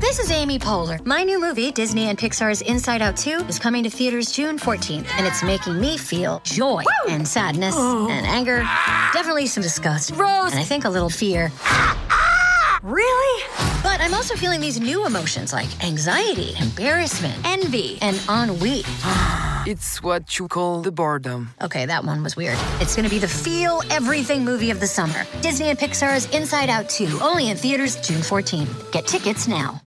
This is Amy Poehler. My new movie, Disney and Pixar's Inside Out 2, is coming to theaters June 14th, and it's making me feel joy and sadness and anger, definitely some disgust, Rose, and I think a little fear. Really? But I'm also feeling these new emotions like anxiety, embarrassment, envy, and ennui. It's what you call the boredom. Okay, that one was weird. It's going to be the feel everything movie of the summer. Disney and Pixar's Inside Out 2, only in theaters June 14th. Get tickets now.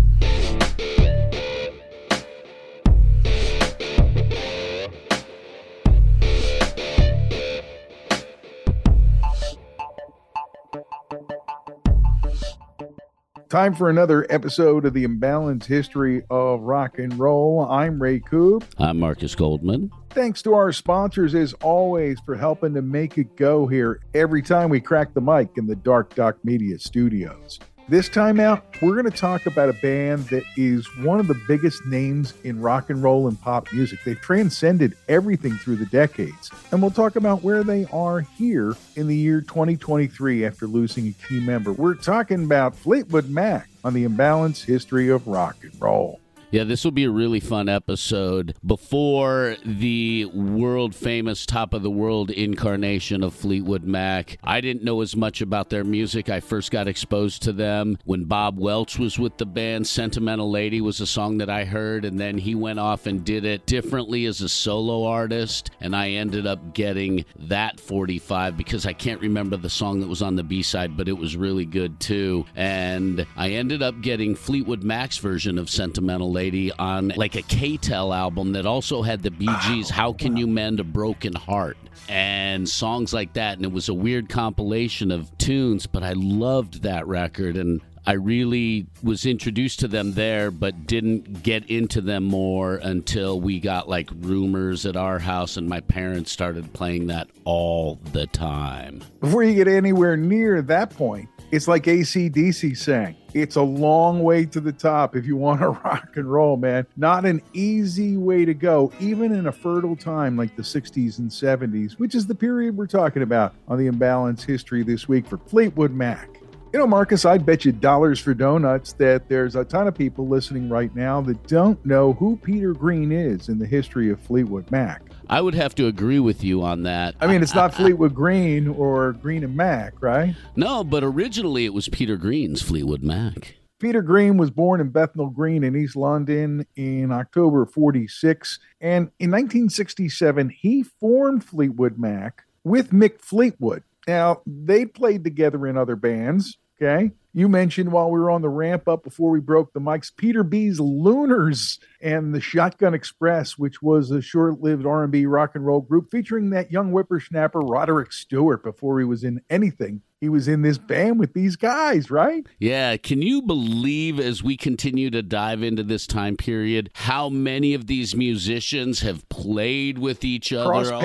Time for another episode of the Imbalanced History of Rock and Roll. I'm Ray Coop. I'm Marcus Goldman. Thanks to our sponsors, as always, for helping to make it go here every time we crack the mic in the Dark Doc Media studios. This time out, we're going to talk about a band that is one of the biggest names in rock and roll and pop music. They've transcended everything through the decades. And we'll talk about where they are here in the year 2023 after losing a key member. We're talking about Fleetwood Mac on the Imbalanced History of Rock and Roll. Yeah, this will be a really fun episode. Before the world-famous top-of-the-world incarnation of Fleetwood Mac, I didn't know as much about their music. I first got exposed to them when Bob Welch was with the band. Sentimental Lady was a song that I heard, and then he went off and did it differently as a solo artist, and I ended up getting that 45 because I can't remember the song that was on the B-side, but it was really good too. And I ended up getting Fleetwood Mac's version of Sentimental Lady on like a K-Tel album that also had the Bee Gees' How Can You Mend a Broken Heart and songs like that. And it was a weird compilation of tunes, but I loved that record. And I really was introduced to them there, but didn't get into them more until we got like Rumors at our house and my parents started playing that all the time. Before you get anywhere near that point, it's like AC/DC sang. It's a long way to the top if you want to rock and roll, man. Not an easy way to go, even in a fertile time like the 60s and 70s, which is the period we're talking about on the Imbalanced History this week for Fleetwood Mac. You know, Marcus, I'd bet you dollars for donuts that there's a ton of people listening right now that don't know who Peter Green is in the history of Fleetwood Mac. I would have to agree with you on that. I mean, it's not Fleetwood Green or Green and Mac, right? No, but originally it was Peter Green's Fleetwood Mac. Peter Green was born in Bethnal Green in East London in October of 46. And in 1967, he formed Fleetwood Mac with Mick Fleetwood. Now, they played together in other bands. Okay. You mentioned while we were on the ramp up before we broke the mics, Peter B's Lunars and the Shotgun Express, which was a short-lived R&B rock and roll group featuring that young whippersnapper Roderick Stewart. Before he was in anything, he was in this band with these guys, right? Yeah. Can you believe, as we continue to dive into this time period, how many of these musicians have played with each other over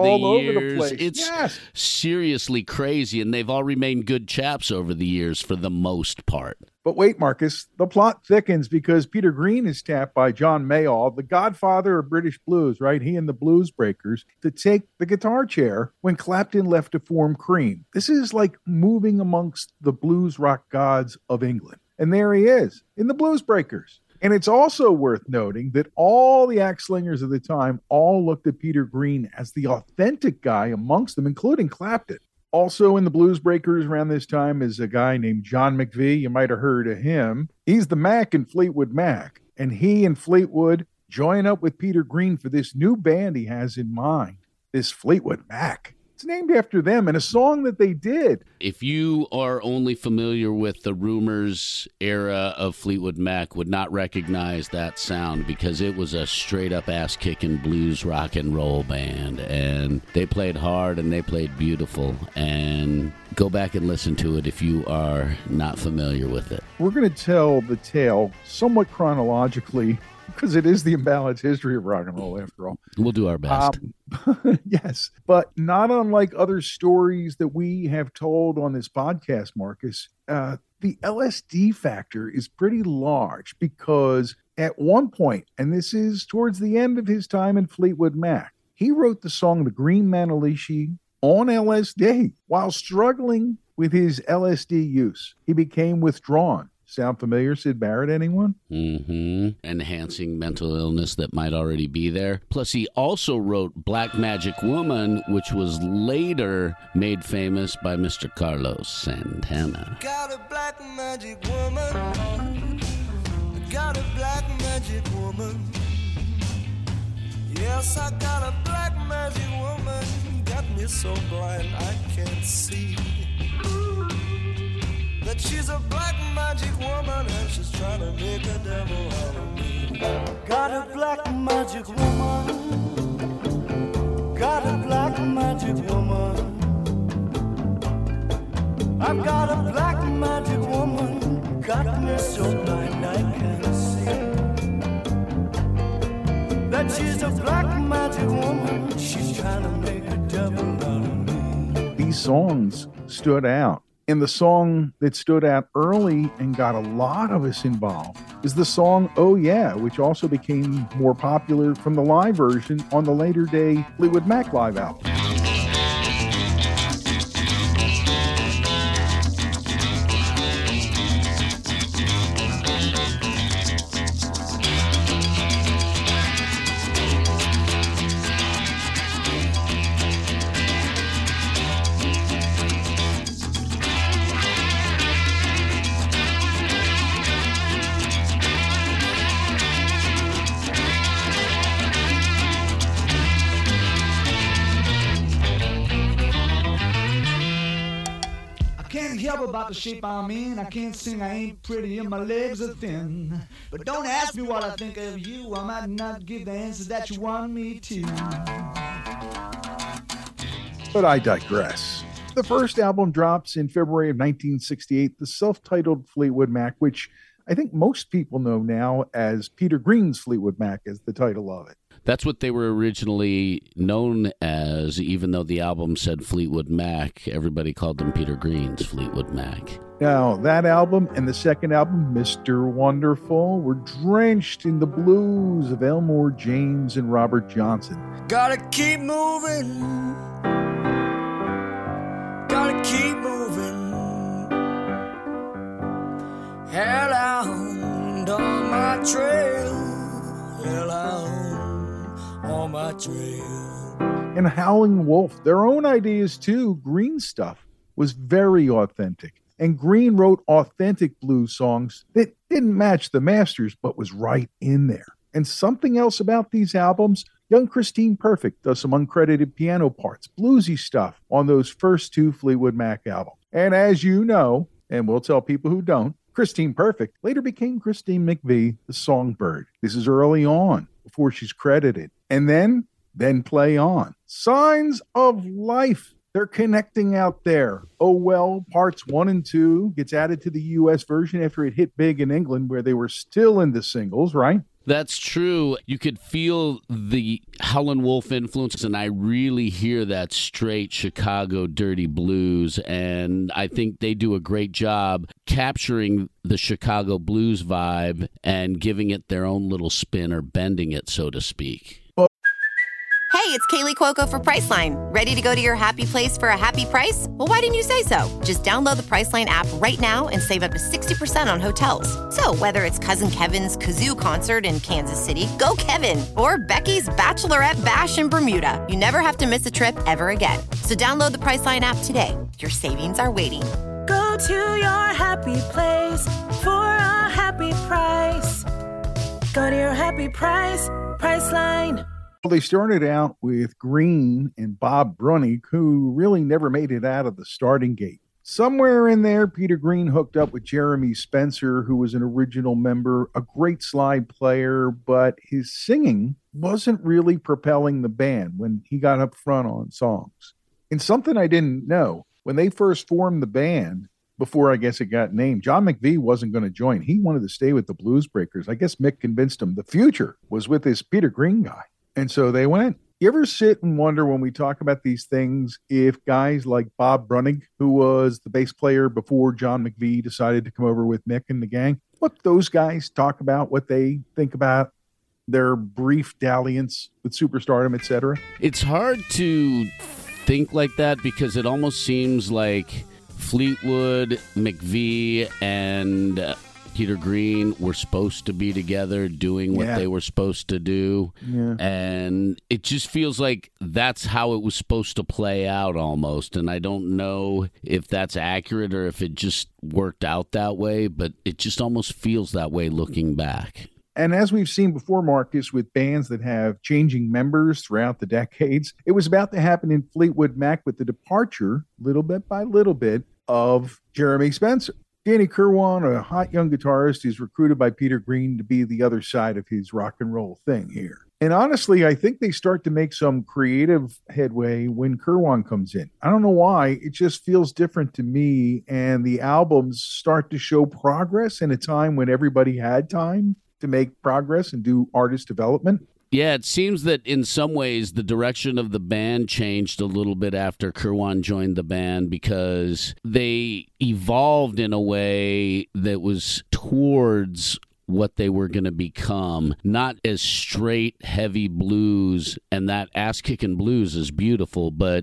the years? It's seriously crazy, and they've all remained good chaps over the years for the most part. But wait, Marcus, the plot thickens because Peter Green is tapped by John Mayall, the godfather of British blues, right? He and the Blues Breakers, to take the guitar chair when Clapton left to form Cream. This is like moving amongst the blues rock gods of England. And there he is in the Blues Breakers. And it's also worth noting that all the axe slingers of the time all looked at Peter Green as the authentic guy amongst them, including Clapton. Also in the Blues Breakers around this time is a guy named John McVie. You might have heard of him. He's the Mac in Fleetwood Mac. And he and Fleetwood join up with Peter Green for this new band he has in mind, this Fleetwood Mac. It's named after them and a song that they did. If you are only familiar with the Rumors era of Fleetwood Mac, would not recognize that sound because it was a straight-up ass-kicking blues rock and roll band. And they played hard and they played beautiful. And go back and listen to it if you are not familiar with it. We're going to tell the tale somewhat chronologically because it is the Imbalanced History of Rock and Roll, after all. We'll do our best. Yes, but not unlike other stories that we have told on this podcast, Marcus, the LSD factor is pretty large because at one point, and this is towards the end of his time in Fleetwood Mac, he wrote the song The Green Manalishi on LSD while struggling with his LSD use. He became withdrawn. Sound familiar, Syd Barrett, anyone? Enhancing mental illness that might already be there. Plus, he also wrote Black Magic Woman, which was later made famous by Mr. Carlos Santana. Got a black magic woman. Got a black magic woman. Yes, I got a black magic woman. Got me so blind I can't see that she's a black magic woman and she's trying to make a devil out of me. Got a black magic woman. Got a black magic woman. I've got a black magic woman. Got me so blind I can't see that she's a black magic woman. She's trying to make a devil out of me. These songs stood out. And the song that stood out early and got a lot of us involved is the song Oh Yeah, which also became more popular from the live version on the later day Fleetwood Mac live album. About the shape I'm in, I can't sing, I ain't pretty, and my legs are thin. But don't ask me what I think of you, I might not give the answers that you want me to. But I digress. The first album drops in February of 1968, the self-titled Fleetwood Mac, which I think most people know now as Peter Green's Fleetwood Mac is the title of it. That's what they were originally known as, even though the album said Fleetwood Mac. Everybody called them Peter Green's Fleetwood Mac. Now, that album and the second album, Mr. Wonderful, were drenched in the blues of Elmore James and Robert Johnson. Gotta keep moving. Gotta keep moving. Hellhound on my trail. Hellhound on my trail. And Howling Wolf, their own ideas too. Green stuff was very authentic. And Green wrote authentic blues songs that didn't match the masters, but was right in there. And something else about these albums, young Christine Perfect does some uncredited piano parts, bluesy stuff on those first two Fleetwood Mac albums. And as you know, and we'll tell people who don't, Christine Perfect later became Christine McVie, the Songbird. This is early on, before she's credited. And then Play On. Signs of Life. They're connecting out there. Oh Well, parts 1 and 2 gets added to the U.S. version after it hit big in England, where they were still into singles, right? That's true. You could feel the Howlin' Wolf influence, and I really hear that straight Chicago dirty blues, and I think they do a great job capturing the Chicago blues vibe and giving it their own little spin, or bending it, so to speak. Hey, it's Kaylee Cuoco for Priceline. Ready to go to your happy place for a happy price? Well, why didn't you say so? Just download the Priceline app right now and save up to 60% on hotels. So whether it's Cousin Kevin's Kazoo Concert in Kansas City, go Kevin, or Becky's Bachelorette Bash in Bermuda, you never have to miss a trip ever again. So download the Priceline app today. Your savings are waiting. Go to your happy place for a happy price. Go to your happy price, Priceline. Well, they started out with Green and Bob Brunning, who really never made it out of the starting gate. Somewhere in there, Peter Green hooked up with Jeremy Spencer, who was an original member, a great slide player, but his singing wasn't really propelling the band when he got up front on songs. And something I didn't know, when they first formed the band, before I guess it got named, John McVie wasn't going to join. He wanted to stay with the Blues Breakers. I guess Mick convinced him the future was with this Peter Green guy. And so they went. You ever sit and wonder when we talk about these things if guys like Bob Brunning, who was the bass player before John McVie decided to come over with Mick and the gang, what those guys talk about, what they think about their brief dalliance with superstardom, etc.? It's hard to think like that because it almost seems like Fleetwood, McVie, and Peter Green were supposed to be together doing what they were supposed to do. Yeah. And it just feels like that's how it was supposed to play out almost. And I don't know if that's accurate or if it just worked out that way, but it just almost feels that way looking back. And as we've seen before, Marcus, with bands that have changing members throughout the decades, it was about to happen in Fleetwood Mac with the departure, little bit by little bit, of Jeremy Spencer. Danny Kirwan, a hot young guitarist, is recruited by Peter Green to be the other side of his rock and roll thing here. And honestly, I think they start to make some creative headway when Kirwan comes in. I don't know why. It just feels different to me. And the albums start to show progress in a time when everybody had time to make progress and do artist development. Yeah, it seems that in some ways the direction of the band changed a little bit after Kirwan joined the band because they evolved in a way that was towards what they were going to become, not as straight, heavy blues, and that ass-kicking blues is beautiful, but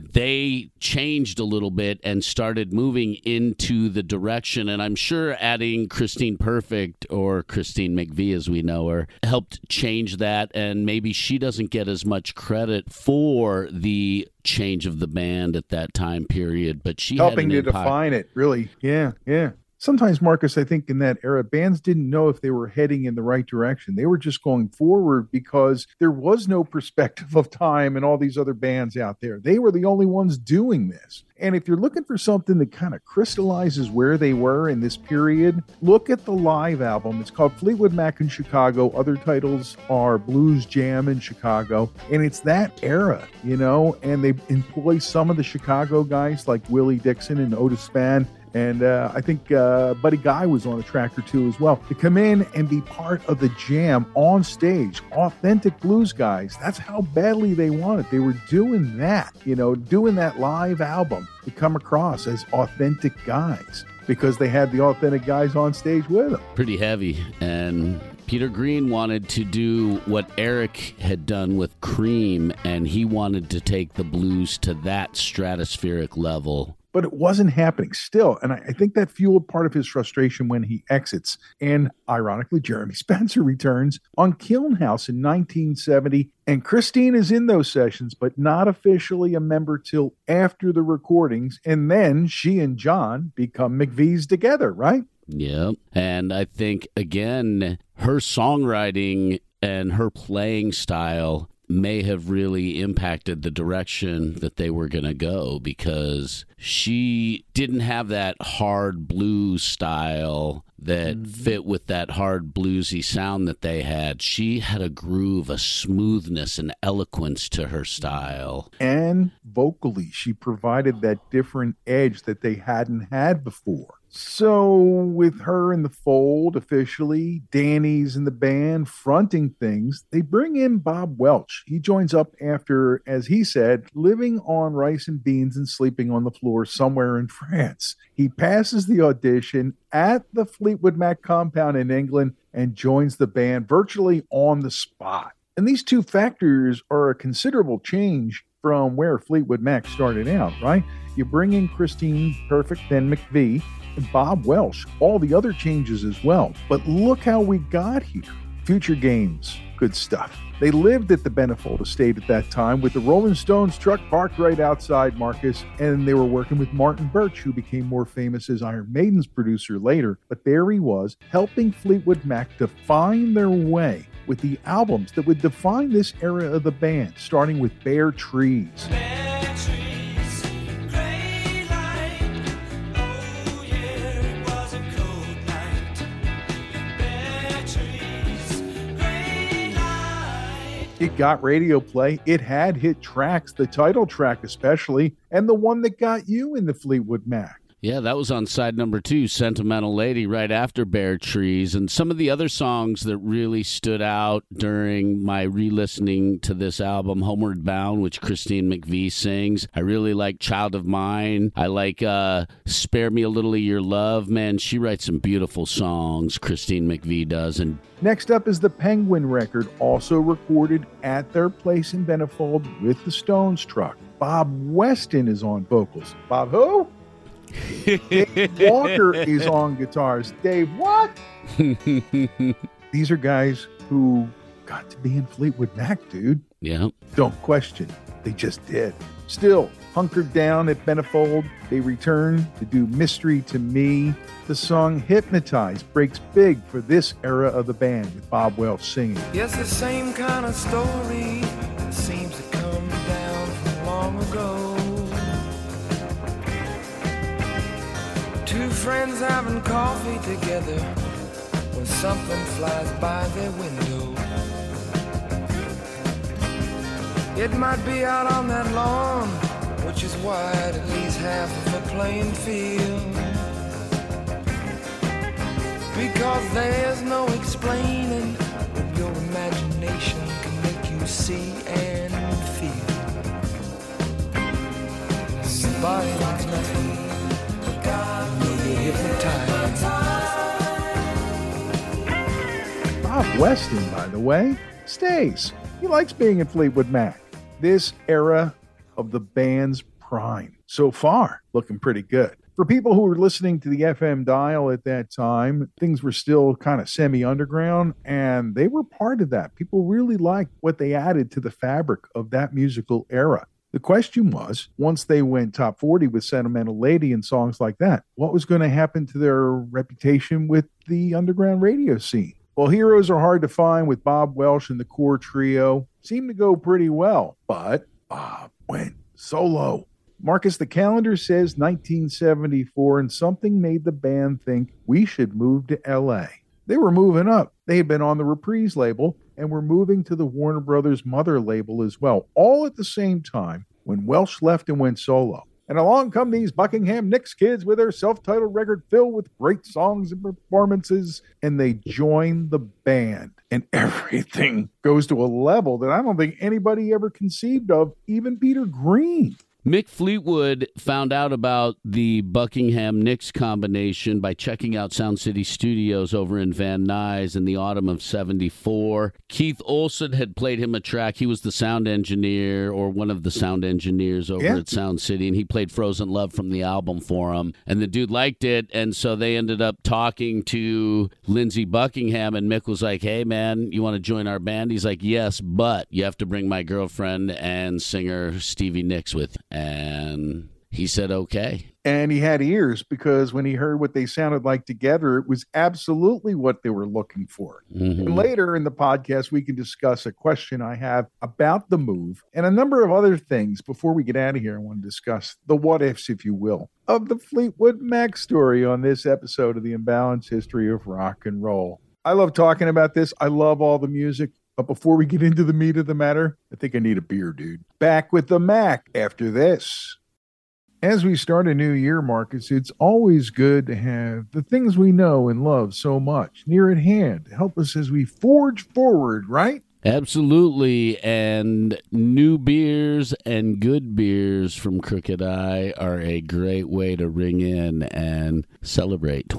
they changed a little bit and started moving into the direction, and I'm sure adding Christine Perfect, or Christine McVie as we know her, helped change that, and maybe she doesn't get as much credit for the change of the band at that time period, but she helping to define it, really. Yeah. Sometimes, Marcus, I think in that era, bands didn't know if they were heading in the right direction. They were just going forward because there was no perspective of time and all these other bands out there. They were the only ones doing this. And if you're looking for something that kind of crystallizes where they were in this period, look at the live album. It's called Fleetwood Mac in Chicago. Other titles are Blues Jam in Chicago. And it's that era, and they employ some of the Chicago guys like Willie Dixon and Otis Spann. And I think Buddy Guy was on a track or two as well, to come in and be part of the jam on stage. Authentic blues guys. That's how badly they want it. They were doing that, doing that live album to come across as authentic guys because they had the authentic guys on stage with them. Pretty heavy. And Peter Green wanted to do what Eric had done with Cream, and he wanted to take the blues to that stratospheric level. But it wasn't happening still. And I think that fueled part of his frustration when he exits. And ironically, Jeremy Spencer returns on Kiln House in 1970. And Christine is in those sessions, but not officially a member till after the recordings. And then she and John become McVie's together, right? Yep. And I think, again, her songwriting and her playing style may have really impacted the direction that they were going to go because she didn't have that hard blues style that fit with that hard bluesy sound that they had. She had a groove, a smoothness, an eloquence to her style. And vocally, she provided that different edge that they hadn't had before. So with her in the fold officially, Danny's in the band fronting things, they bring in Bob Welch. He joins up after, as he said, living on rice and beans and sleeping on the floor somewhere in France. He passes the audition at the Fleetwood Mac compound in England and joins the band virtually on the spot. And these two factors are a considerable change from where Fleetwood Mac started out, right? You bring in Christine Perfect, then McVie, and Bob Welch, all the other changes as well. But look how we got here. Future Games, good stuff. They lived at the Benefold estate at that time with the Rolling Stones truck parked right outside, Marcus, and they were working with Martin Birch, who became more famous as Iron Maiden's producer later. But there he was, helping Fleetwood Mac define their way with the albums that would define this era of the band, starting with Bare Trees. It got radio play. It had hit tracks, the title track especially, and the one that got you into Fleetwood Mac. Yeah, that was on side number 2, Sentimental Lady, right after Bare Trees. And some of the other songs that really stood out during my re-listening to this album, Homeward Bound, which Christine McVie sings. I really like Child of Mine. I like Spare Me a Little of Your Love. Man, she writes some beautiful songs, Christine McVie does. And next up is the Penguin record, also recorded at their place in Benefold with the Stones truck. Bob Weston is on vocals. Bob who? Dave Walker is on guitars. Dave, what? These are guys who got to be in Fleetwood Mac, dude. Yeah. Don't question. They just did. Still, hunkered down at Benefold, they return to do Mystery to Me. The song Hypnotize breaks big for this era of the band with Bob Welch singing. Yes, the same kind of story that seems to come down from long ago. Two friends having coffee together when something flies by their window. It might be out on that lawn, which is wide at least half of a playing field. Because there's no explaining what your imagination can make you see and feel. Somebody likes nothing, you'll get hypnotized. Bob Weston, by the way, stays. He likes being in Fleetwood Mac. This era of the band's prime. So far, looking pretty good. For people who were listening to the FM dial at that time, things were still kind of semi-underground, and they were part of that. People really liked what they added to the fabric of that musical era. The question was, once they went top 40 with Sentimental Lady and songs like that, what was going to happen to their reputation with the underground radio scene? Well, heroes are hard to find with Bob Welch and the core trio. Seemed to go pretty well, but Bob went solo. Marcus, the calendar says 1974, and something made the band think we should move to L.A. They were moving up. They had been on the Reprise label and were moving to the Warner Brothers mother label as well, all at the same time when Welch left and went solo. And along come these Buckingham Nicks kids with their self-titled record filled with great songs and performances, and they join the band. And everything goes to a level that I don't think anybody ever conceived of, even Peter Green. Mick Fleetwood found out about the Buckingham Nicks combination by checking out Sound City Studios over in Van Nuys in the autumn of '74. Keith Olsen had played him a track. He was the sound engineer, or one of the sound engineers over at Sound City, and he played Frozen Love from the album for him. And the dude liked it, and so they ended up talking to Lindsey Buckingham, and Mick was like, hey, man, you want to join our band? He's like, yes, but you have to bring my girlfriend and singer Stevie Nicks with you. And he said, okay. And he had ears, because when he heard what they sounded like together, it was absolutely what they were looking for. Mm-hmm. And later in the podcast, we can discuss a question I have about the move and a number of other things. Before we get out of here, I want to discuss the what ifs, if you will, of the Fleetwood Mac story on this episode of The Imbalanced History of Rock and Roll. I love talking about this. I love all the music. But before we get into the meat of the matter, I think I need a beer, dude. Back with the Mac after this. As we start a new year, Marcus, it's always good to have the things we know and love so much near at hand to help us as we forge forward, right? Absolutely. And new beers and good beers from Crooked Eye are a great way to ring in and celebrate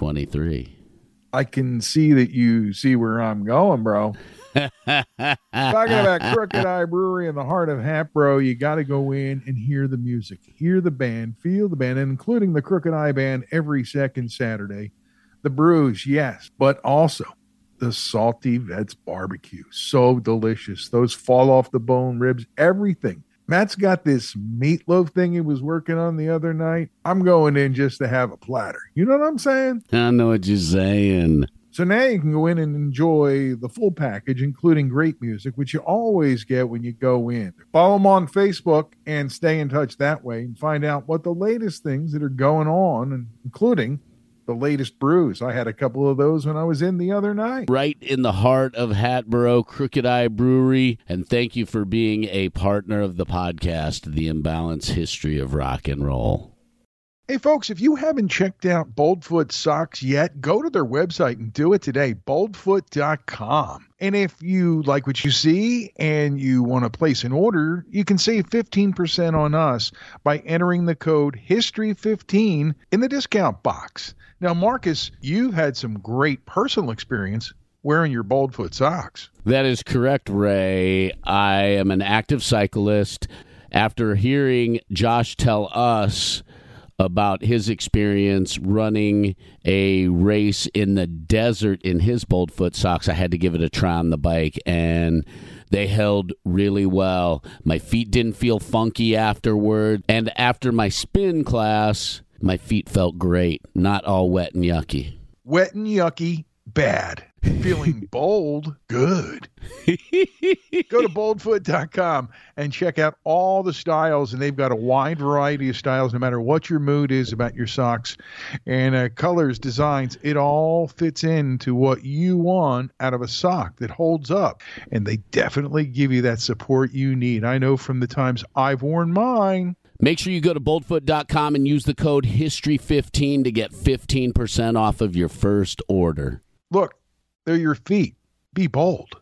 2023. I can see that you see where I'm going, bro. Talking about Crooked Eye Brewery in the heart of Hatboro, you got to go in and hear the music, hear the band, feel the band, and including the Crooked Eye Band every second Saturday. The brews, yes, but also the Salty Vets barbecue. So delicious. Those fall off the bone ribs, everything. Matt's got this meatloaf thing he was working on the other night. I'm going in just to have a platter. You know what I'm saying? I know what you're saying. So now you can go in and enjoy the full package, including great music, which you always get when you go in. Follow them on Facebook and stay in touch that way and find out what the latest things that are going on, and including the latest brews. I had a couple of those when I was in the other night. Right in the heart of Hatboro, Crooked Eye Brewery. And thank you for being a partner of the podcast, The Imbalanced History of Rock and Roll. Hey, folks, if you haven't checked out Boldfoot Socks yet, go to their website and do it today, boldfoot.com. And if you like what you see and you want to place an order, you can save 15% on us by entering the code HISTORY15 in the discount box. Now, Marcus, you've had some great personal experience wearing your Boldfoot socks. That is correct, Ray. I am an active cyclist. After hearing Josh tell us about his experience running a race in the desert in his Boldfoot socks. I had to give it a try on the bike, and they held really well. My feet didn't feel funky afterward, and after my spin class, my feet felt great, not all wet and yucky. Wet and yucky, bad. Feeling bold, good. Go to boldfoot.com and check out all the styles, and they've got a wide variety of styles no matter what your mood is about your socks. And colors, designs, it all fits into what you want out of a sock that holds up. And they definitely give you that support you need. I know from the times I've worn mine. Make sure you go to boldfoot.com and use the code HISTORY15 to get 15% off of your first order. Look, they're your feet. Be bold.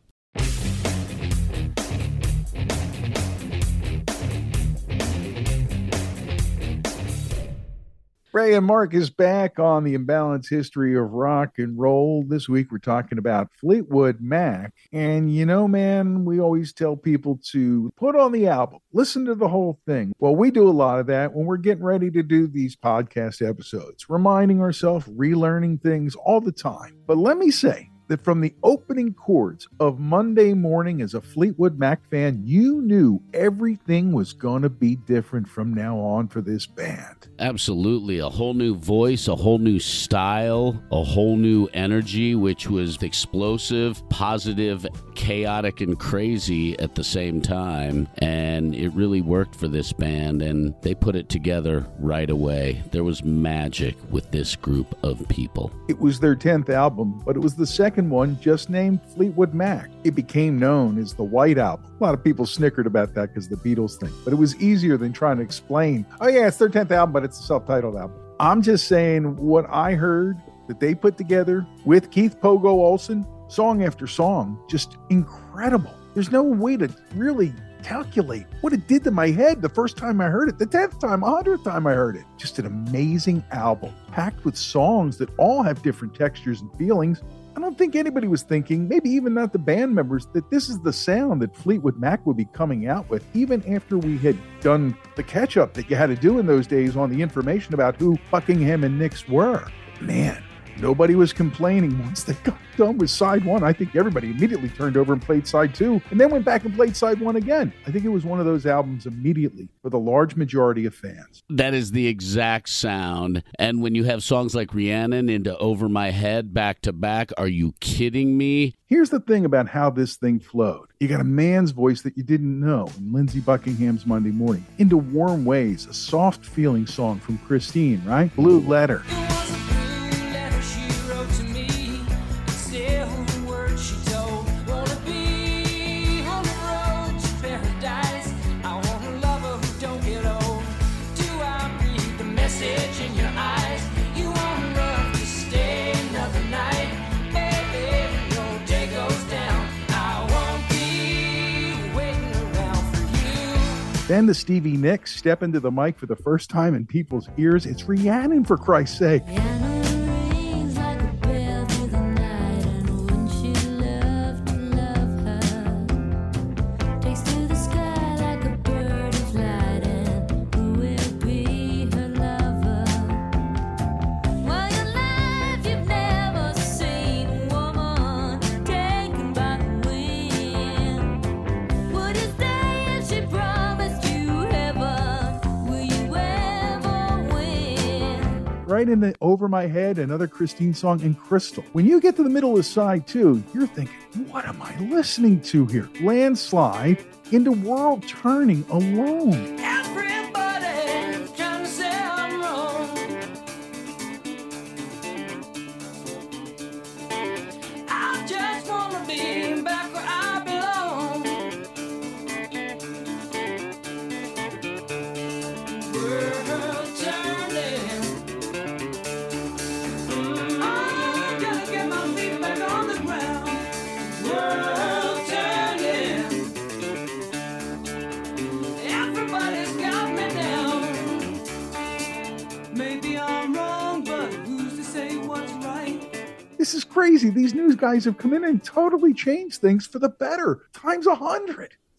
Ray and Mark is back on the Imbalanced History of Rock and Roll. This week we're talking about Fleetwood Mac. And you know, man, we always tell people to put on the album, listen to the whole thing. Well, we do a lot of that when we're getting ready to do these podcast episodes, reminding ourselves, relearning things all the time. But let me say that from the opening chords of Monday Morning as a Fleetwood Mac fan, you knew everything was going to be different from now on for this band. Absolutely. A whole new voice, a whole new style, a whole new energy, which was explosive, positive, chaotic, and crazy at the same time. And it really worked for this band, and they put it together right away. There was magic with this group of people. It was their 10th album, but it was the second one just named Fleetwood Mac. It became known as the White Album. A lot of people snickered about that because the Beatles thing, but it was easier than trying to explain, oh yeah, it's their 10th album, but it's a self-titled album. I'm just saying what I heard that they put together with Keith Pogo Olsen, song after song, just incredible. There's no way to really calculate what it did to my head the first time I heard it, the 10th time, 100th time I heard it. Just an amazing album, packed with songs that all have different textures and feelings. I don't think anybody was thinking, maybe even not the band members, that this is the sound that Fleetwood Mac would be coming out with, even after we had done the catch-up that you had to do in those days on the information about who Buckingham and Nicks were. Man, nobody was complaining once they got done with side one. I think everybody immediately turned over and played side two, and then went back and played side one again. I think it was one of those albums immediately for the large majority of fans. That is the exact sound. And when you have songs like Rhiannon into Over My Head back to back, are you kidding me? Here's the thing about how this thing flowed. You got a man's voice that you didn't know in Lindsey Buckingham's Monday Morning. Into Warm Ways, a soft feeling song from Christine, right? Blue Letter. Then the Stevie Nicks step into the mic for the first time in people's ears. It's Rhiannon, for Christ's sake. Right in the Over My Head, another Christine song, and Crystal. When you get to the middle of side two, you're thinking, what am I listening to here? Landslide into World Turning Alone. Everybody's trying to say I'm wrong. I just want to be back where I belong. World turning. I gotta get my feet back on the ground. World turning. Everybody's got me down. Maybe I'm wrong, but who's to say what's right? This is crazy. These news guys have come in and totally changed things for the better. Times 100. It's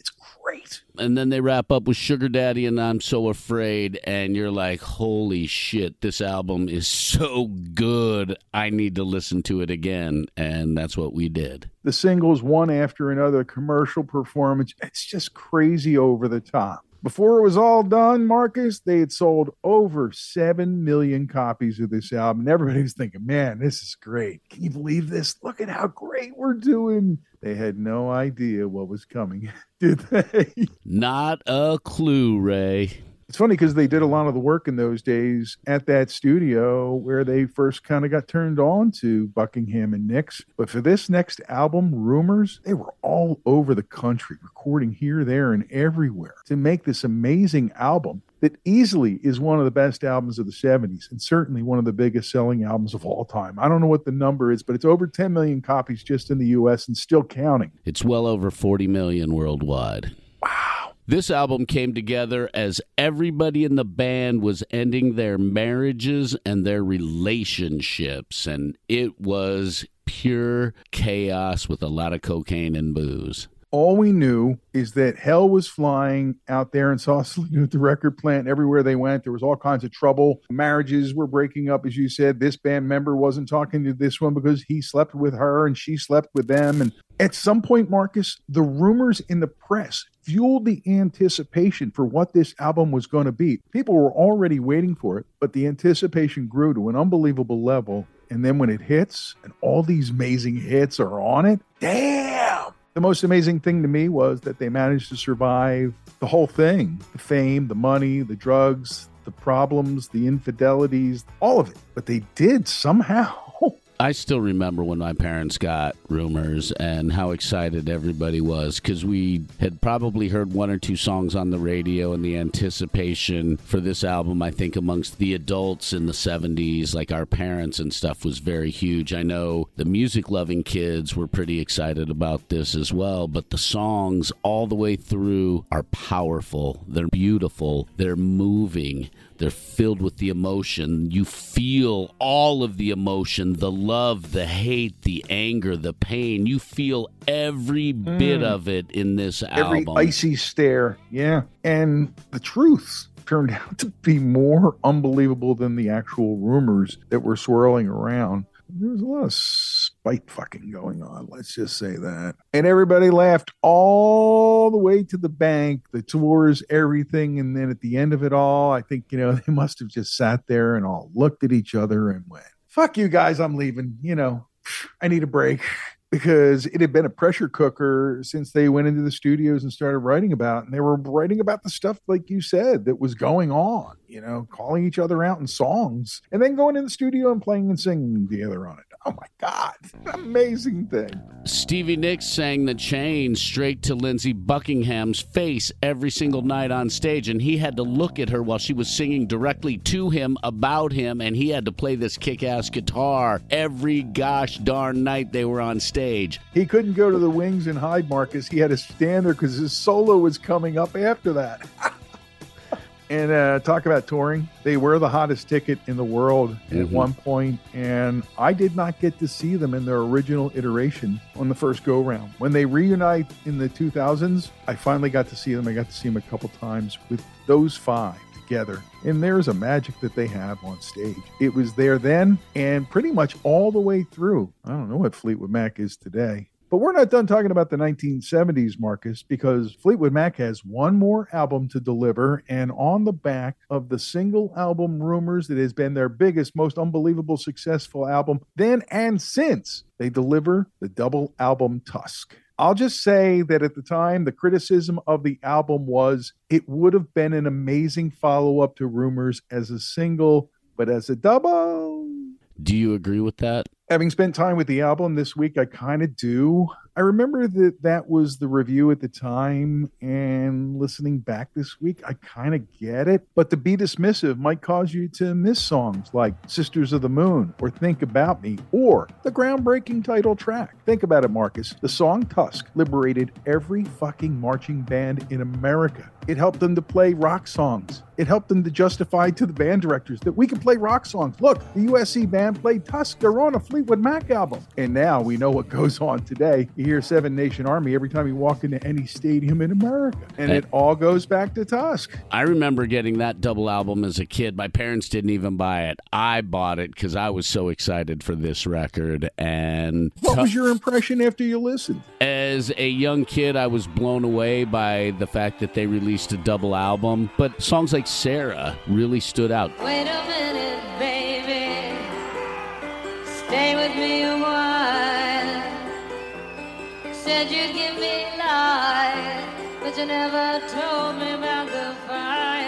great. And then they wrap up with Sugar Daddy and I'm So Afraid, and you're like, holy shit, this album is so good. I need to listen to it again. And that's what we did. The singles, one after another, commercial performance, it's just crazy over the top. Before it was all done, Marcus, they had sold over 7 million copies of this album. And everybody was thinking, man, this is great. Can you believe this? Look at how great we're doing. They had no idea what was coming, did they? Not a clue, Ray. It's funny because they did a lot of the work in those days at that studio where they first kind of got turned on to Buckingham and Nicks. But for this next album, Rumors, they were all over the country, recording here, there, and everywhere to make this amazing album that easily is one of the best albums of the 70s and certainly one of the biggest selling albums of all time. I don't know what the number is, but it's over 10 million copies just in the U.S. and still counting. It's well over 40 million worldwide. Wow. This album came together as everybody in the band was ending their marriages and their relationships, and it was pure chaos with a lot of cocaine and booze. All we knew is that hell was flying out there in Sausalito at the record plant. Everywhere they went, there was all kinds of trouble. Marriages were breaking up, as you said. This band member wasn't talking to this one because he slept with her and she slept with them. And at some point, Marcus, the rumors in the press fueled the anticipation for what this album was going to be. People were already waiting for it, but the anticipation grew to an unbelievable level. And then when it hits, and all these amazing hits are on it, damn! The most amazing thing to me was that they managed to survive the whole thing. The fame, the money, the drugs, the problems, the infidelities, all of it. But they did somehow. I still remember when my parents got Rumors and how excited everybody was because we had probably heard one or two songs on the radio, and the anticipation for this album, I think, amongst the adults in the 70s, like our parents and stuff, was very huge. I know the music-loving kids were pretty excited about this as well, but the songs all the way through are powerful. They're beautiful. They're moving. They're filled with the emotion. You feel all of the emotion, the love, the hate, the anger, the pain. You feel every bit of it in this album. Every icy stare. Yeah. And the truths turned out to be more unbelievable than the actual rumors that were swirling around. There was a lot of spite fucking going on, let's just say that. And everybody laughed all the way to the bank, the tours, everything. And then at the end of it all, I think, they must have just sat there and all looked at each other and went, fuck you guys, I'm leaving. I need a break. Because it had been a pressure cooker since they went into the studios and started writing about it. And they were writing about the stuff, like you said, that was going on, calling each other out in songs and then going in the studio and playing and singing together on it. Oh, my God. Amazing thing. Stevie Nicks sang The Chain straight to Lindsey Buckingham's face every single night on stage, and he had to look at her while she was singing directly to him about him, and he had to play this kick-ass guitar every gosh darn night they were on stage. He couldn't go to the wings and hide, Marcus. He had to stand there because his solo was coming up after that. And talk about touring. They were the hottest ticket in the world at one point, and I did not get to see them in their original iteration on the first go-round. When they reunite in the 2000s, I finally got to see them. I got to see them a couple times with those five together. And there's a magic that they have on stage. It was there then and pretty much all the way through. I don't know what Fleetwood Mac is today. But we're not done talking about the 1970s, Marcus, because Fleetwood Mac has one more album to deliver, and on the back of the single album Rumors that has been their biggest, most unbelievable, successful album then and since, they deliver the double album Tusk. I'll just say that at the time, the criticism of the album was it would have been an amazing follow-up to Rumors as a single, but as a double... Do you agree with that? Having spent time with the album this week, I kind of do. I remember that was the review at the time, and listening back this week, I kind of get it. But to be dismissive might cause you to miss songs like Sisters of the Moon or Think About Me or the groundbreaking title track. Think about it, Marcus. The song Tusk liberated every fucking marching band in America. It helped them to play rock songs. It helped them to justify to the band directors that we can play rock songs. Look, the USC band played Tusk. They're on a Fleetwood Mac album. And now we know what goes on today. You hear Seven Nation Army every time you walk into any stadium in America. And it all goes back to Tusk. I remember getting that double album as a kid. My parents didn't even buy it. I bought it because I was so excited for this record. And what was your impression after you listened? As a young kid, I was blown away by the fact that they released a double album. But songs like Sarah really stood out. Wait a minute, baby. Stay with me a while. Said you'd give me life, but you never told me about the fire.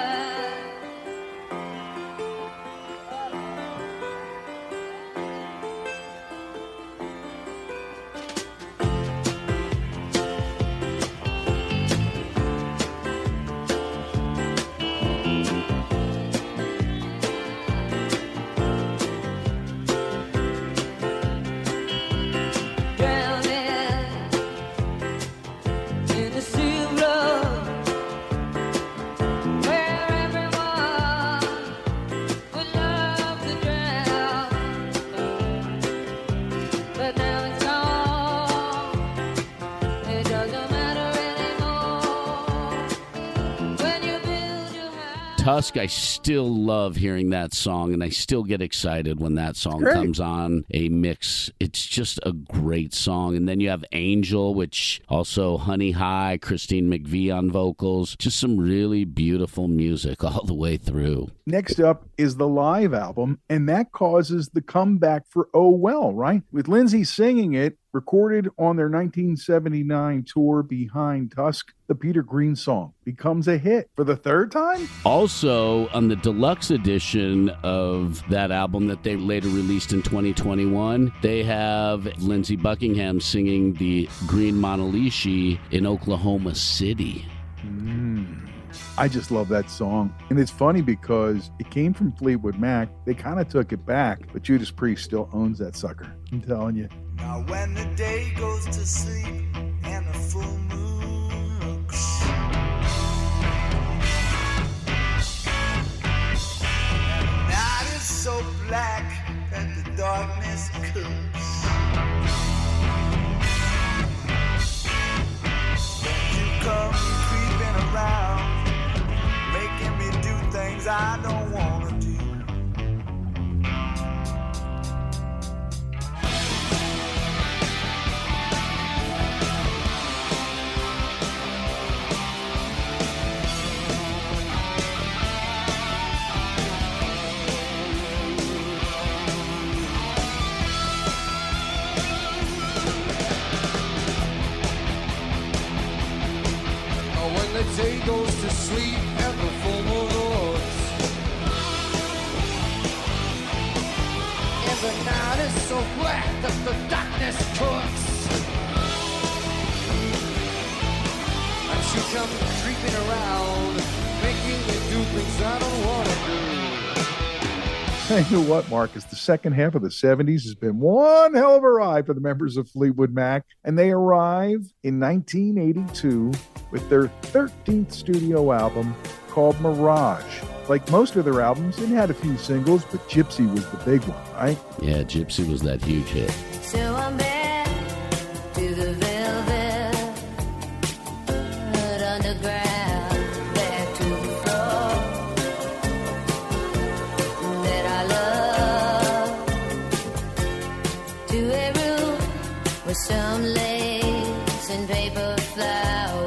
Tusk, I still love hearing that song, and I still get excited when that song comes on a mix. It's just a great song. And then you have Angel, which also Honey High, Christine McVie on vocals. Just some really beautiful music all the way through. Next up is the live album, and that causes the comeback for Oh Well, right? With Lindsay singing it, recorded on their 1979 tour Behind Tusk, the Peter Green song becomes a hit for the third time. Also, on the deluxe edition of that album that they later released in 2021, they have Lindsey Buckingham singing the Green Monalishi in Oklahoma City. I just love that song. And it's funny because it came from Fleetwood Mac. They kind of took it back, but Judas Priest still owns that sucker. I'm telling you. Now when the day goes to sleep and the full moon looks, and the night is so black that the darkness cooks, don't you come creeping around, making me do things I don't want to do. The day goes to sleep and the full moon looks, and the night is so black that the darkness cooks, and she comes creeping around, making me do things I don't want to do. You know what, Marcus? The second half of the 70s has been one hell of a ride for the members of Fleetwood Mac, and they arrive in 1982 with their 13th studio album called Mirage. Like most of their albums, it had a few singles, but Gypsy was the big one, right? Yeah, Gypsy was that huge hit. So I'm back to the velvet underground, back to the floor that I love, to a room with some lace and paper flowers.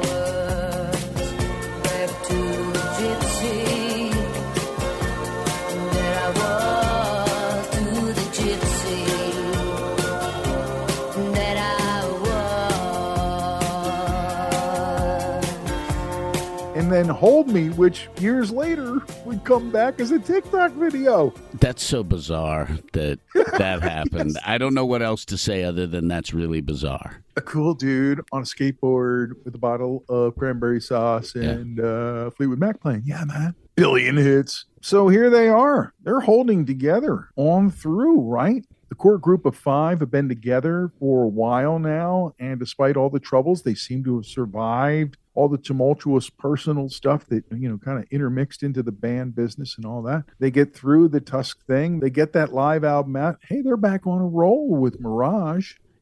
And then Hold Me, which years later would come back as a TikTok video. That's so bizarre that happened. I don't know what else to say other than that's really bizarre. A cool dude on a skateboard with a bottle of cranberry sauce and Fleetwood Mac playing. Yeah, man. Billion hits. So here they are. They're holding together on through, right? The core group of five have been together for a while now, and despite all the troubles, they seem to have survived all the tumultuous personal stuff that, kind of intermixed into the band business and all that. They get through the Tusk thing. They get that live album out. Hey, they're back on a roll with Mirage.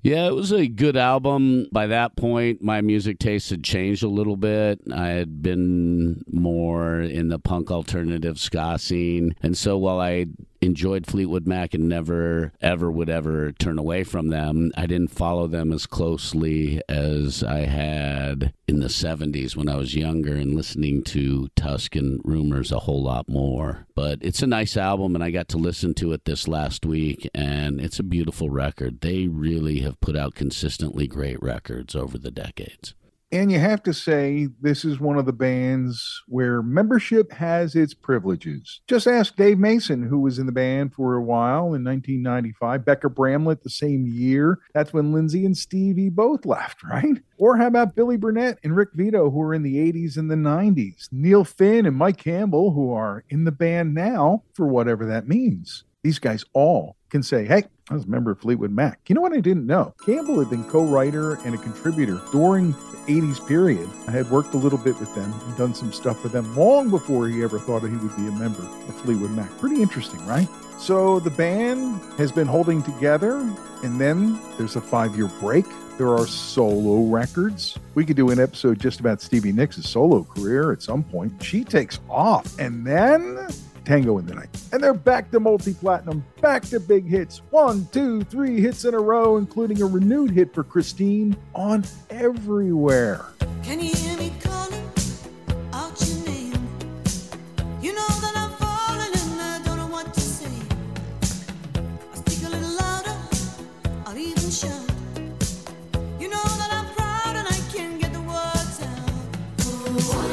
Yeah, it was a good album. By that point, my music taste had changed a little bit. I had been more in the punk alternative ska scene. And so while I enjoyed Fleetwood Mac and never, ever would ever turn away from them, I didn't follow them as closely as I had in the 70s when I was younger and listening to Tusk and Rumors a whole lot more. But it's a nice album, and I got to listen to it this last week, and it's a beautiful record. They really have put out consistently great records over the decades. And you have to say, this is one of the bands where membership has its privileges. Just ask Dave Mason, who was in the band for a while in 1995. Becca Bramlett the same year. That's when Lindsay and Stevie both left, right? Or how about Billy Burnett and Rick Vito, who were in the 80s and the 90s? Neil Finn and Mike Campbell, who are in the band now, for whatever that means. These guys all can say, hey, I was a member of Fleetwood Mac. You know what I didn't know? Campbell had been co-writer and a contributor during the 80s period. I had worked a little bit with them and done some stuff with them long before he ever thought he would be a member of Fleetwood Mac. Pretty interesting, right? So the band has been holding together, and then there's a 5-year break. There are solo records. We could do an episode just about Stevie Nicks' solo career at some point. She takes off, and then Tango in the Night. And they're back to multi-platinum, back to big hits. 1, 2, 3 hits in a row, including a renewed hit for Christine on Everywhere. Can you hear me calling out your name? You know that I'm falling and I don't know what to say. I'll speak a little louder, I'll even shout. You know that I'm proud and I can't get the words out.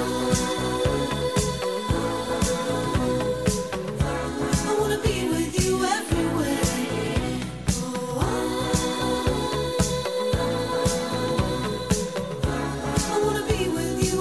I wanna be with you everywhere. I wanna be with you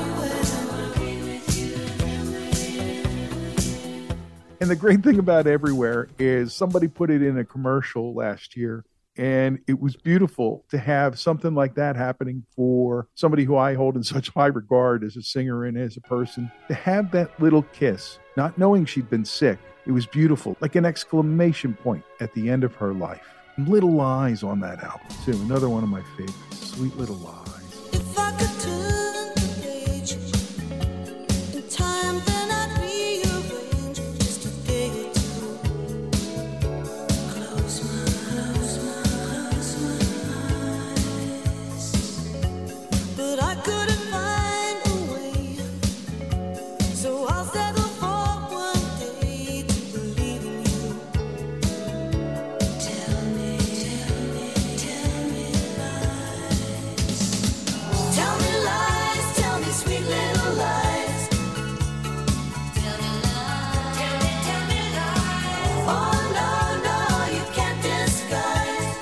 everywhere. And the great thing about Everywhere is somebody put it in a commercial last year, and it was beautiful to have something like that happening for somebody who I hold in such high regard as a singer and as a person. To have that little kiss, not knowing she'd been sick, it was beautiful, like an exclamation point at the end of her life. Little Lies on that album, too. Another one of my favorites, Sweet Little Lies. If I could turn the page in time, then I'd rearrange just a day or two. Close my eyes, but I couldn't find a way, so I'll settle for one day to believe in you. Tell me lies. Tell me sweet little lies. Tell me lies. Oh no, you can't disguise.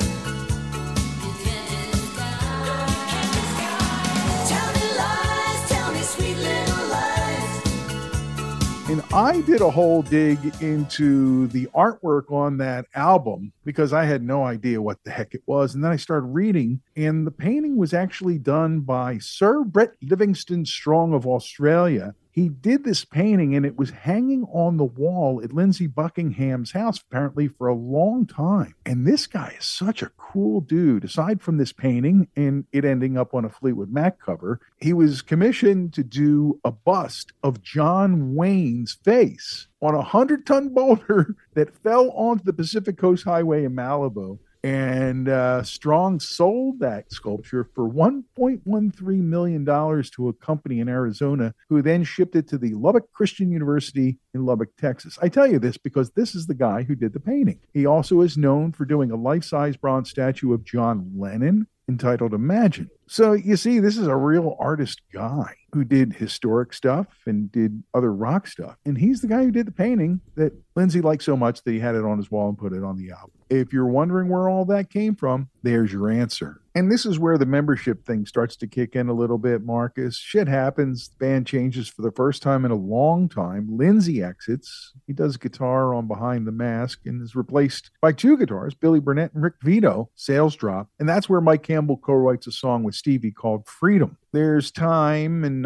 Tell me sweet little lies. And I did a whole dig into the artwork on that album because I had no idea what the heck it was. And then I started reading, and the painting was actually done by Sir Brett Livingston Strong of Australia. He did this painting, and it was hanging on the wall at Lindsey Buckingham's house, apparently, for a long time. And this guy is such a cool dude. Aside from this painting and it ending up on a Fleetwood Mac cover, he was commissioned to do a bust of John Wayne's face on a 100-ton boulder that fell onto the Pacific Coast Highway in Malibu. And Strong sold that sculpture for $1.13 million to a company in Arizona, who then shipped it to the Lubbock Christian University in Lubbock, Texas. I tell you this because this is the guy who did the painting. He also is known for doing a life-size bronze statue of John Lennon entitled Imagine. So you see, this is a real artist guy who did historic stuff and did other rock stuff. And he's the guy who did the painting that Lindsey liked so much that he had it on his wall and put it on the album. If you're wondering where all that came from, there's your answer. And this is where the membership thing starts to kick in a little bit, Marcus. Shit happens. The band changes for the first time in a long time. Lindsey exits. He does guitar on Behind the Mask and is replaced by 2 guitarists, Billy Burnett and Rick Vito. Sales drop. And that's where Mike Campbell co-writes a song with Stevie called Freedom. There's Time in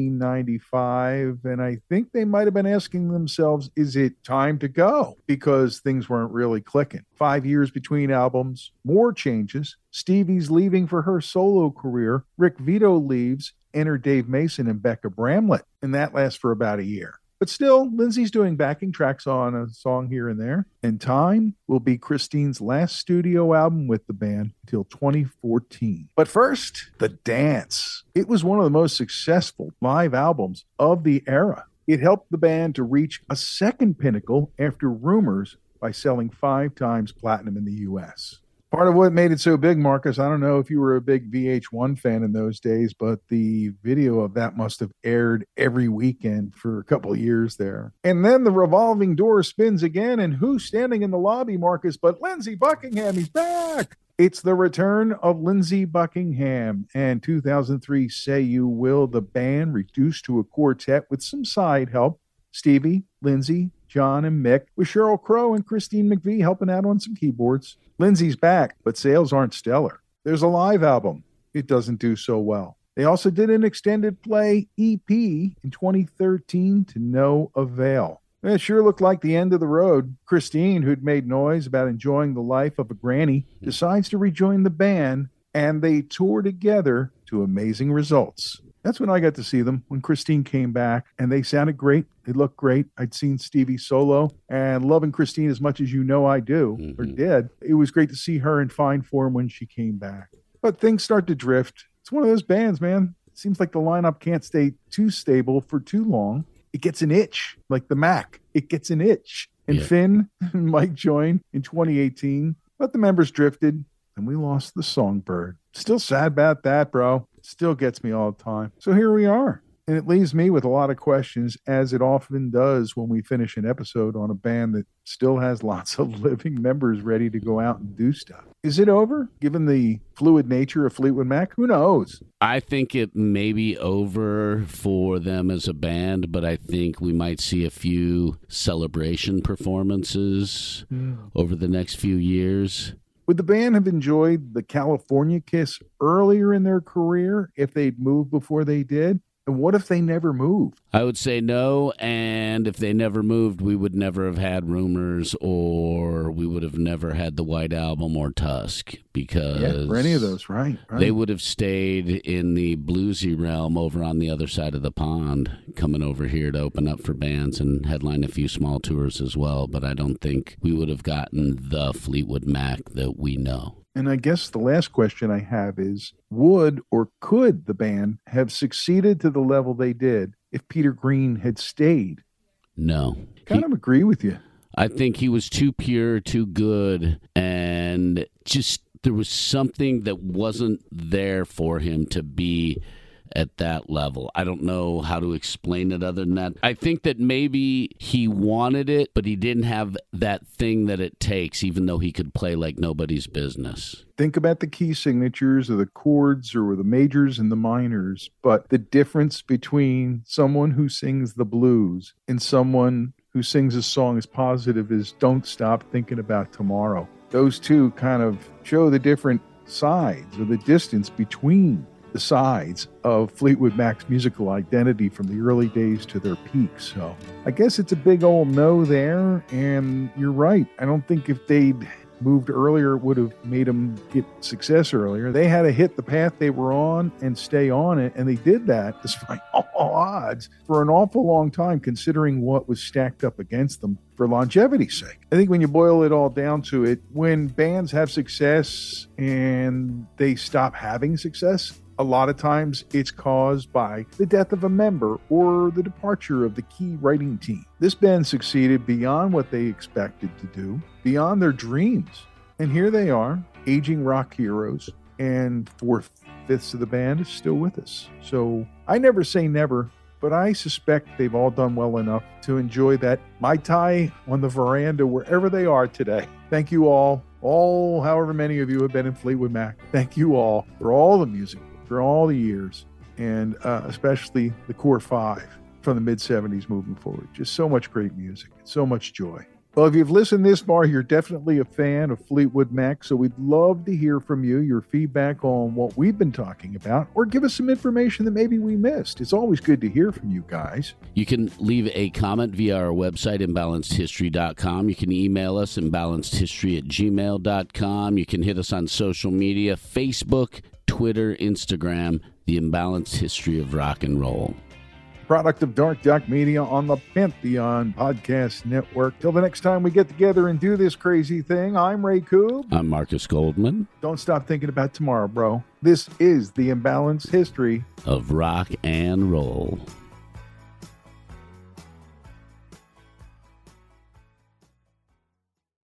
1995, and I think they might have been asking themselves, is it time to go? Because things weren't really clicking. 5 years between albums, more changes. Stevie's leaving for her solo career. Rick Vito leaves. Enter Dave Mason and Becca Bramlett, and that lasts for about a year. But still, Lindsay's doing backing tracks on a song here and there. And Time will be Christine's last studio album with the band till 2014. But first, The Dance. It was one of the most successful live albums of the era. It helped the band to reach a second pinnacle after Rumors by selling 5 times platinum in the U.S. Part of what made it so big, Marcus, I don't know if you were a big VH1 fan in those days, but the video of that must have aired every weekend for a couple of years there. And then the revolving door spins again, and who's standing in the lobby, Marcus, but Lindsey Buckingham? He's back! It's the return of Lindsey Buckingham, and 2003 Say You Will, the band reduced to a quartet with some side help. Stevie, Lindsey, John, and Mick, with Sheryl Crow and Christine McVie helping out on some keyboards. Lindsey's back, but sales aren't stellar. There's a live album. It doesn't do so well. They also did an extended play EP in 2013 to no avail. It sure looked like the end of the road. Christine, who'd made noise about enjoying the life of a granny, decides to rejoin the band, and they tour together to amazing results. That's when I got to see them, when Christine came back, and they sounded great. They looked great. I'd seen Stevie solo, and loving Christine as much as you know I do, or did. It was great to see her in fine form when she came back. But things start to drift. It's one of those bands, man. It seems like the lineup can't stay too stable for too long. It gets an itch, like the Mac. It gets an itch. And Finn and Mike joined in 2018, but the members drifted, and we lost the Songbird. Still sad about that, bro. Still gets me all the time. So here we are. And it leaves me with a lot of questions, as it often does when we finish an episode on a band that still has lots of living members ready to go out and do stuff. Is it over, given the fluid nature of Fleetwood Mac? Who knows? I think it may be over for them as a band, but I think we might see a few celebration performances over the next few years. Would the band have enjoyed the California Kiss earlier in their career if they'd moved before they did? And what if they never moved? I would say no, and if they never moved, we would never have had Rumors, or we would have never had the White Album or Tusk, because for any of those, right. They would have stayed in the bluesy realm over on the other side of the pond, coming over here to open up for bands and headline a few small tours as well, but I don't think we would have gotten the Fleetwood Mac that we know. And I guess the last question I have is, would or could the band have succeeded to the level they did if Peter Green had stayed? No. Kind of agree with you. I think he was too pure, too good, and just there was something that wasn't there for him to be at that level. I don't know how to explain it other than that. I think that maybe he wanted it, but he didn't have that thing that it takes, even though he could play like nobody's business. Think about the key signatures or the chords or the majors and the minors, but the difference between someone who sings the blues and someone who sings a song as positive as Don't Stop Thinking About Tomorrow. Those two kind of show the different sides or the distance between the sides of Fleetwood Mac's musical identity from the early days to their peak. So I guess it's a big old no there, and you're right. I don't think if they'd moved earlier, it would have made them get success earlier. They had to hit the path they were on and stay on it, and they did that despite all odds for an awful long time, considering what was stacked up against them for longevity's sake. I think when you boil it all down to it, when bands have success and they stop having success, a lot of times it's caused by the death of a member or the departure of the key writing team. This band succeeded beyond what they expected to do, beyond their dreams. And here they are, aging rock heroes, and 4/5 of the band is still with us. So I never say never, but I suspect they've all done well enough to enjoy that Mai Tai on the veranda wherever they are today. Thank you all however many of you have been in Fleetwood Mac. Thank you all for all the music, for all the years, and especially the core 5 from the mid-70s moving forward. Just so much great music, so much joy. Well, if you've listened this far, you're definitely a fan of Fleetwood Mac, so we'd love to hear from you, your feedback on what we've been talking about, or give us some information that maybe we missed. It's always good to hear from you guys. You can leave a comment via our website, imbalancedhistory.com. You can email us, imbalancedhistory@gmail.com. You can hit us on social media, Facebook, Twitter, Instagram, The Imbalanced History of Rock and Roll. Product of Dark Duck Media on the Pantheon Podcast Network. Till the next time we get together and do this crazy thing, I'm Ray Koob. I'm Marcus Goldman. Don't stop thinking about tomorrow, bro. This is the Imbalanced History of Rock and Roll.